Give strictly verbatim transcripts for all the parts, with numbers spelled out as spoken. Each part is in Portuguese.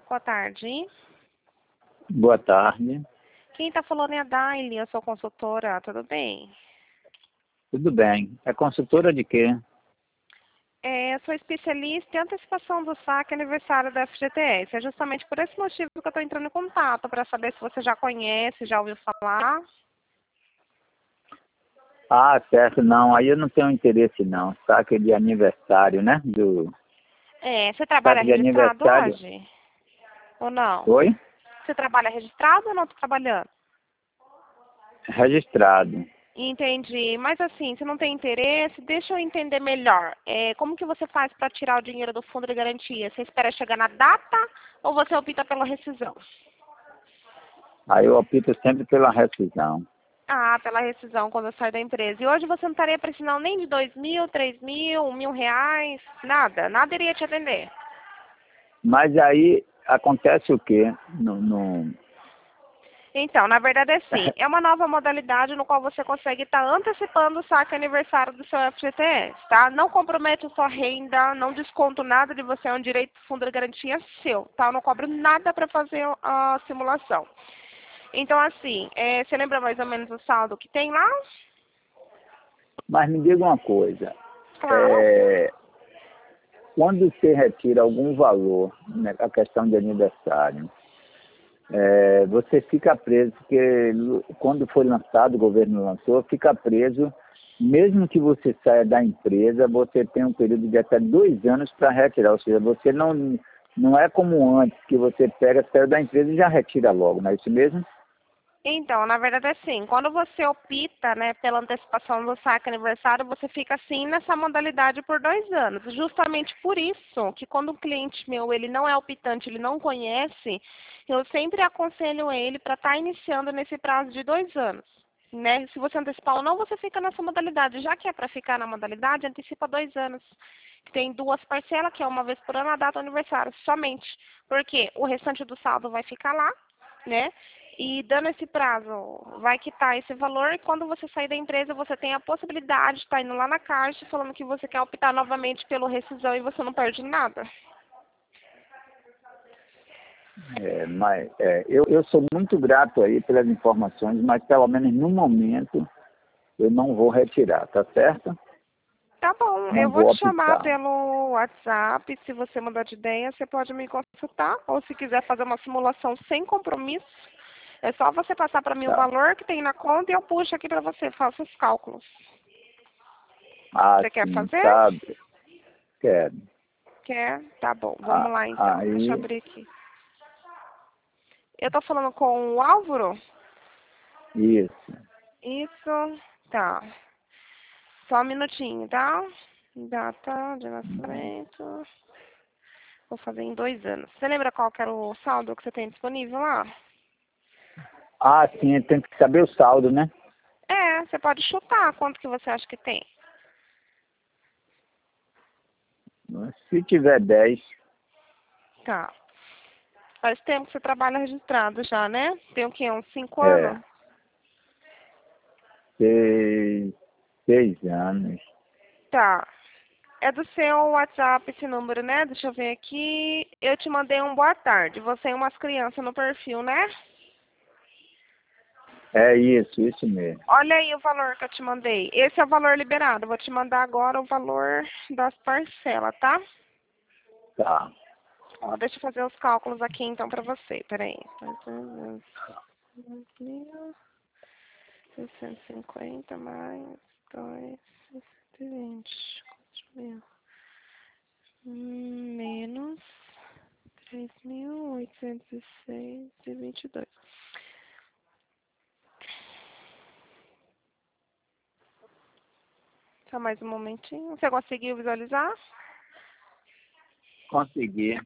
Boa tarde. Boa tarde. Quem está falando é a Daily, eu sou consultora, tudo bem? Tudo bem. É consultora de quê? É, eu sou especialista em antecipação do saque aniversário da F G T S. É justamente por esse motivo que eu estou entrando em contato, para saber se você já conhece, já ouviu falar. Ah, certo. Não, aí eu não tenho interesse não. Saque de aniversário, né? Do É, você trabalha saque de registrado aniversário. hoje? Ou não? Oi? Você trabalha registrado ou não está trabalhando? Registrado. Entendi. Mas assim, se não tem interesse, deixa eu entender melhor. É, como que você faz para tirar o dinheiro do fundo de garantia? Você espera chegar na data ou você opta pela rescisão? Aí eu opto sempre pela rescisão. Ah, pela rescisão quando eu saio da empresa. E hoje você não estaria precisando nem de dois mil, três mil, um mil reais, nada. Nada iria te atender. Mas aí acontece o quê? No, no... Então, na verdade é assim, é uma nova modalidade no qual você consegue estar antecipando o saque aniversário do seu F G T S, tá? Não compromete a sua renda, não desconto nada de você, é um direito do fundo de garantia seu, tá? Eu não cobro nada para fazer a simulação. Então, assim, é, você lembra mais ou menos o saldo que tem lá? Mas me diga uma coisa. Claro. É... Quando você retira algum valor, né, a questão de aniversário, É, você fica preso, porque quando foi lançado, o governo lançou, fica preso, mesmo que você saia da empresa, você tem um período de até dois anos para retirar, ou seja, você não, não é como antes, que você pega, saiu da empresa e já retira logo, não é isso mesmo? Então, na verdade é assim, quando você opta, né, pela antecipação do saque aniversário, você fica assim nessa modalidade por dois anos. Justamente por isso que quando um cliente meu, ele não é optante, ele não conhece, eu sempre aconselho ele para estar iniciando nesse prazo de dois anos. Né? Se você antecipar ou não, você fica nessa modalidade. Já que é para ficar na modalidade, antecipa dois anos. Tem duas parcelas, que é uma vez por ano, a data do aniversário, somente. Porque o restante do saldo vai ficar lá, né? E dando esse prazo, vai quitar esse valor e quando você sair da empresa, você tem a possibilidade de estar indo lá na caixa falando que você quer optar novamente pelo rescisão e você não perde nada. É, mas, é, eu, eu sou muito grato aí pelas informações, mas pelo menos no momento eu não vou retirar, tá certo? Tá bom, Não eu vou vou te chamar optar. pelo WhatsApp. Se você mudar de ideia, você pode me consultar. Ou se quiser fazer uma simulação sem compromisso, é só você passar para mim o Tá. valor que tem na conta e eu puxo aqui para você, faço os cálculos. Ah, Você quer sim, fazer? tá. Quero. Quer? Tá bom, vamos Ah, lá então. Deixa eu aí, abrir aqui. Eu tô falando com o Álvaro? isso. Isso, tá. Só um minutinho, tá? Data de nascimento. Vou fazer em dois anos. Você lembra qual que era o saldo que você tem disponível lá? Ah, sim, tem que saber o saldo, né? É, você pode chutar quanto que você acha que tem. Se tiver dez, Tá. Faz tempo que você trabalha registrado já, né? Tem o quê? Uns cinco é, anos? seis, seis anos. Tá. É do seu WhatsApp esse número, né? Deixa eu ver aqui. Eu te mandei um boa tarde. Você e umas crianças no perfil, né? É isso, isso mesmo. Olha aí o valor que eu te mandei. Esse é o valor liberado. Vou te mandar agora o valor das parcelas, tá? Tá. Ó, deixa eu fazer os cálculos aqui então pra você. Peraí. seiscentos e cinquenta mais dois, seiscentos e vinte. quatro mil. Menos três mil oitocentos e seis e vinte e dois. Só mais um momentinho. Você conseguiu visualizar? Consegui.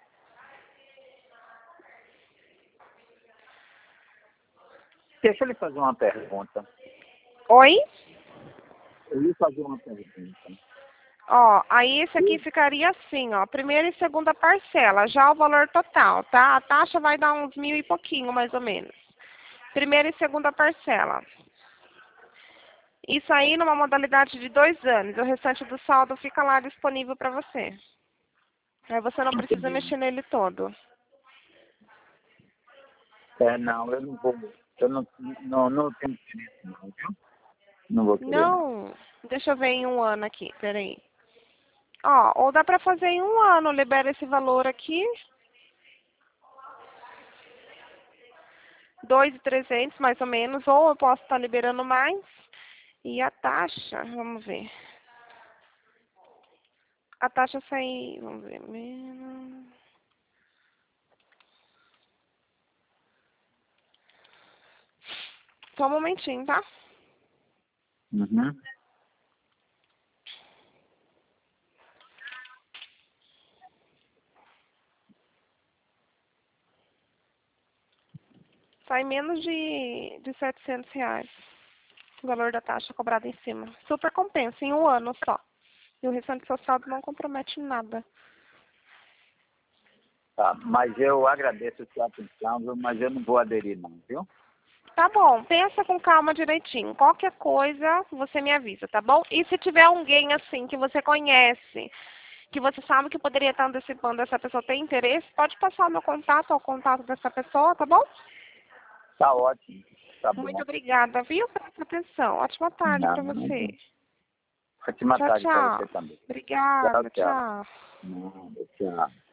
Deixa eu lhe fazer uma pergunta. Oi? Eu ia fazer uma pergunta. Ó, aí esse aqui ficaria assim, ó, primeira e segunda parcela, já o valor total, tá? A taxa vai dar uns mil e pouquinho, mais ou menos. Primeira e segunda parcela. Isso aí numa modalidade de dois anos. O restante do saldo fica lá disponível para você. Aí você não precisa Entendi. mexer nele todo. É, não, eu não vou. Eu não, não, não tenho interesse, não, viu? Não vou querer, não. Não, deixa eu ver em um ano aqui, peraí. Ó, ou dá pra fazer em um ano, libera esse valor aqui. dois mil e trezentos mais ou menos, ou eu posso estar liberando mais. E a taxa, vamos ver. A taxa sai, vamos ver, menos. Só um momentinho, tá? Uhum. Sai menos de, de setecentos reais. O valor da taxa cobrada em cima. Super compensa, em um ano só. E o restante do seu saldo não compromete nada. Tá, mas eu agradeço a sua atenção, viu? Mas eu não vou aderir, não, viu? Tá bom, pensa com calma direitinho. Qualquer coisa, você me avisa, tá bom? E se tiver alguém assim que você conhece, que você sabe que poderia estar antecipando, essa pessoa tem interesse, pode passar o meu contato ao contato dessa pessoa, tá bom? Tá ótimo, tá Muito bom. obrigada, viu, pela sua atenção. Ótima tarde para você. Não, ótima Tchau, tarde para tchau. você também. Tchau, Obrigada, tchau. tchau. Não, tchau.